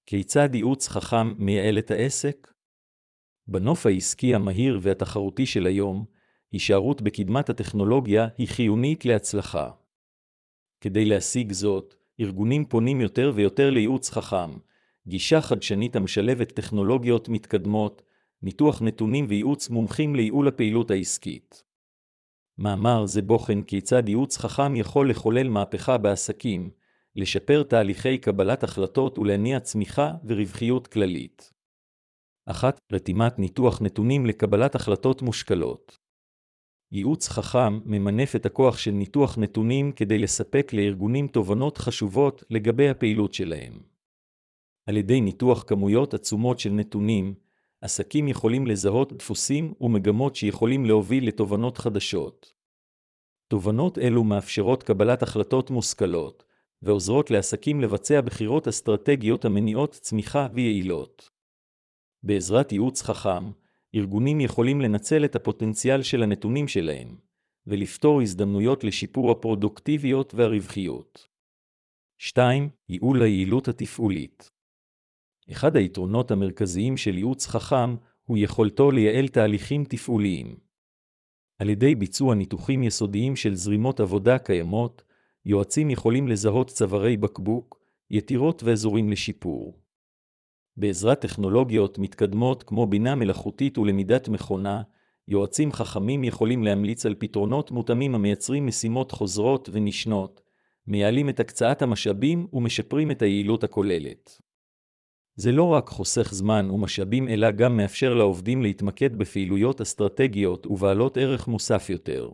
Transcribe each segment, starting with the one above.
כיצד ייעוץ חכם מייעל את העסק? בנוף העסקי המהיר והתחרותי של היום, הישארות בקדמת הטכנולוגיה היא חיונית להצלחה. כדי להשיג זאת, ארגונים פונים יותר ויותר לייעוץ חכם, גישה חדשנית המשלבת טכנולוגיות מתקדמות, ניתוח נתונים וייעוץ מומחים לייעול הפעילות העסקית. מאמר זה בוחן כיצד ייעוץ חכם יכול לחולל מהפכה בעסקים, לשפר תהליכי קבלת החלטות ולהניע צמיחה ורווחיות כללית. 1. רתימת ניתוח נתונים לקבלת החלטות מושכלות. ייעוץ חכם ממנף את הכוח של ניתוח נתונים כדי לספק לארגונים תובנות חשובות לגבי הפעילות שלהם. על ידי ניתוח כמויות עצומות של נתונים, עסקים יכולים לזהות דפוסים ומגמות שיכולים להוביל לתובנות חדשות. תובנות אלו מאפשרות קבלת החלטות מושכלות, ועוזרות לעסקים לבצע בחירות אסטרטגיות המניעות צמיחה ויעילות. בעזרת ייעוץ חכם, ארגונים יכולים לנצל את הפוטנציאל של הנתונים שלהם, ולפתור הזדמנויות לשיפור הפרודוקטיביות והרווחיות. 2. ייעול היעילות התפעולית. אחד היתרונות המרכזיים של ייעוץ חכם הוא יכולתו לייעל תהליכים תפעוליים. על ידי ביצוע ניתוחים יסודיים של זרימות עבודה קיימות, יועצים יכולים לזהות צווארי בקבוק, יתירות ואזורים לשיפור. בעזרת טכנולוגיות מתקדמות כמו בינה מלאכותית ולמידת מכונה, יועצים חכמים יכולים להמליץ על פתרונות מותאמים המייצרים משימות חוזרות ונשנות, מייעלים את הקצאת המשאבים ומשפרים את היעילות הכוללת. זה לא רק חוסך זמן ומשאבים אלא גם מאפשר לעובדים להתמקד בפעילויות אסטרטגיות ובעלות ערך מוסף יותר.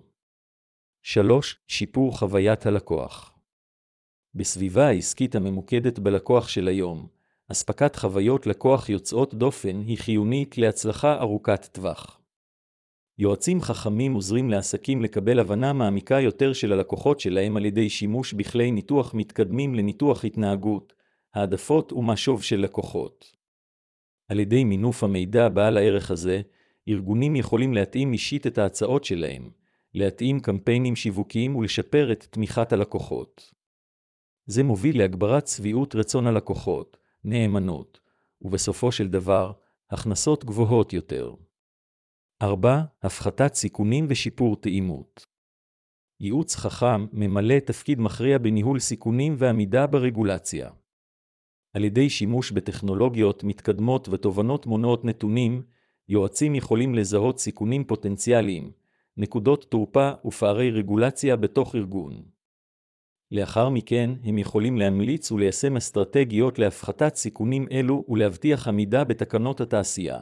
3. שיפור חוויית הלקוח. בסביבה העסקית הממוקדת בלקוח של היום, אספקת חוויות לקוח יוצאות דופן היא חיונית להצלחה ארוכת טווח. יועצים חכמים עוזרים לעסקים לקבל הבנה מעמיקה יותר של הלקוחות שלהם על ידי שימוש בכלי ניתוח מתקדמים לניתוח התנהגות, העדפות ומשוב של לקוחות. על ידי מינוף המידע בעל הערך הזה, ארגונים יכולים להתאים אישית את ההצעות שלהם, להתאים קמפיינים שיווקיים ולשפר את תמיכת הלקוחות. זה מוביל להגברת שביעות רצון הלקוחות, נאמנות, ובסופו של דבר, הכנסות גבוהות יותר. 4. הפחתת סיכונים ושיפור תאימות. ייעוץ חכם ממלא תפקיד מכריע בניהול סיכונים ועמידה ברגולציה. על ידי שימוש בטכנולוגיות מתקדמות ותובנות מונעות נתונים, יועצים יכולים לזהות סיכונים פוטנציאליים, נקודות תורפה ופערי רגולציה בתוך ארגון. לאחר מכן הם יכולים להמליץ וליישם אסטרטגיות להפחתת סיכונים אלו ולהבטיח עמידה בתקנות התעשייה.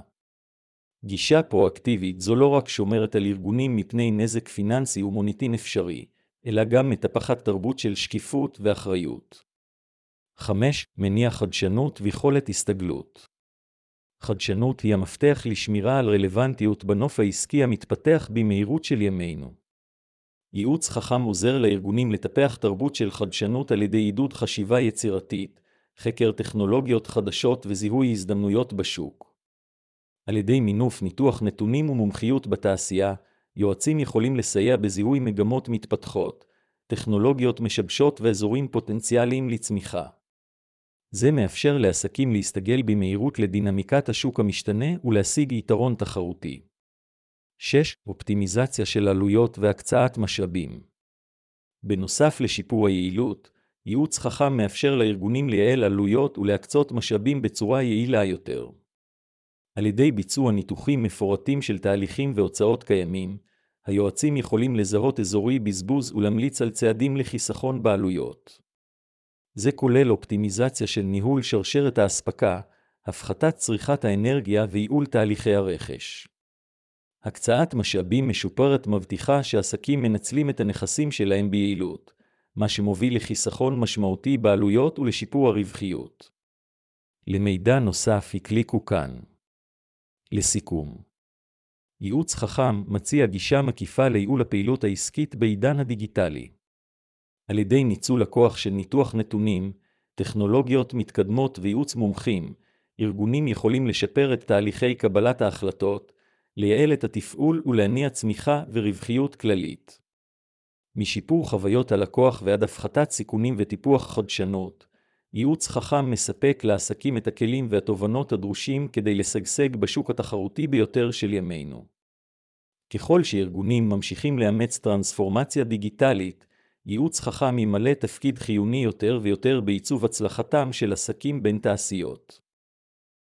גישה פרואקטיבית זו לא רק שומרת על ארגונים מפני נזק פיננסי ומוניטין אפשרי, אלא גם מטפחת תרבות של שקיפות ואחריות. 5. מניע חדשנות ויכולת הסתגלות. חדשנות היא המפתח לשמירה על רלוונטיות בנוף העסקי המתפתח במהירות של ימינו. ייעוץ חכם עוזר לארגונים לטפח תרבות של חדשנות על ידי עידוד חשיבה יצירתית, חקר טכנולוגיות חדשות וזיהוי הזדמנויות בשוק. על ידי מינוף ניתוח נתונים ומומחיות בתעשייה, יועצים יכולים לסייע בזיהוי מגמות מתפתחות, טכנולוגיות משבשות ואזורים פוטנציאליים לצמיחה. זה מאפשר לעסקים להסתגל במהירות לדינמיקת השוק המשתנה ולהשיג יתרון תחרותי. 6. אופטימיזציה של עלויות והקצאת משאבים. בנוסף לשיפור היעילות, ייעוץ חכם מאפשר לארגונים לייעל עלויות ולהקצות משאבים בצורה יעילה יותר. על ידי ביצוע ניתוחים מפורטים של תהליכים והוצאות קיימים, היועצים יכולים לזהות אזורי בזבוז ולהמליץ על צעדים לחיסכון בעלויות. זה כולל אופטימיזציה של ניהול שרשרת האספקה, הפחתת צריכת האנרגיה וייעול תהליכי הרכש. הקצאת משאבים משופרת מבטיחה שעסקים מנצלים את הנכסים שלהם ביעילות, מה שמוביל לחיסכון משמעותי בעלויות ולשיפור הרווחיות. למידע נוסף הקליקו כאן. לסיכום, ייעוץ חכם מציע גישה מקיפה לייעול הפעילות העסקית בעידן הדיגיטלי. על ידי ניצול הכוח של ניתוח נתונים, טכנולוגיות מתקדמות וייעוץ מומחים, ארגונים יכולים לשפר את תהליכי קבלת ההחלטות, לייעל את התפעול ולהניע צמיחה ורווחיות כללית. משיפור חוויות הלקוח ועד הפחתת סיכונים וטיפוח חדשנות, ייעוץ חכם מספק לעסקים את הכלים והתובנות הדרושים כדי לשגשג בשוק התחרותי ביותר של ימינו. ככל שארגונים ממשיכים לאמץ טרנספורמציה דיגיטלית, ייעוץ חכם ימלא תפקיד חיוני יותר ויותר בעיצוב הצלחתם של עסקים בין תעשיות.